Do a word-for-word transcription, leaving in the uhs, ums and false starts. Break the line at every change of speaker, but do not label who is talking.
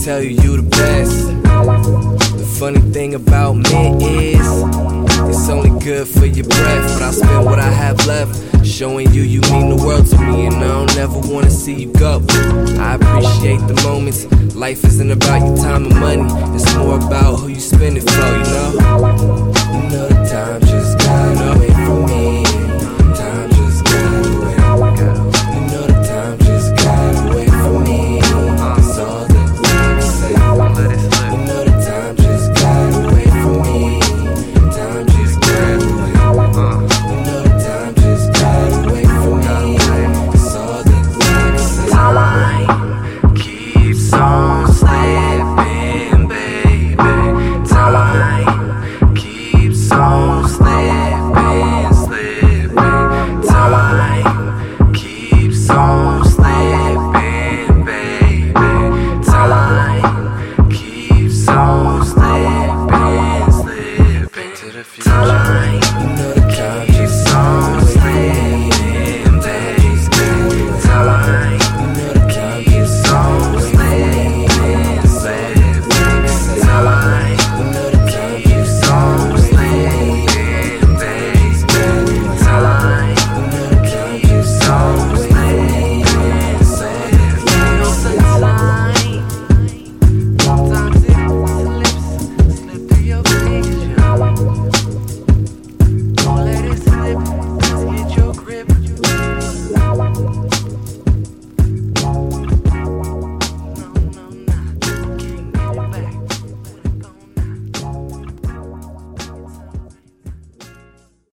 tell you you the best. The funny thing about me is, it's only good for your breath. But I spend what I have left showing you you mean the world to me, and I don't ever wanna see you go. I appreciate the moments. Life isn't about your time and money, it's more about who you spend it for, you know? You know the time just got away from me. Time just got away. You know the time just got away from me. That's all that I can say. You know the time just got away from me. Time just got away. You know the time just got away from me. That's all that I can say.
Time keeps on slipping, baby. Time keeps on slipping, slipping. Time keeps on slipping, baby. Time keeps on slipping, slipping.
To the future. You know the time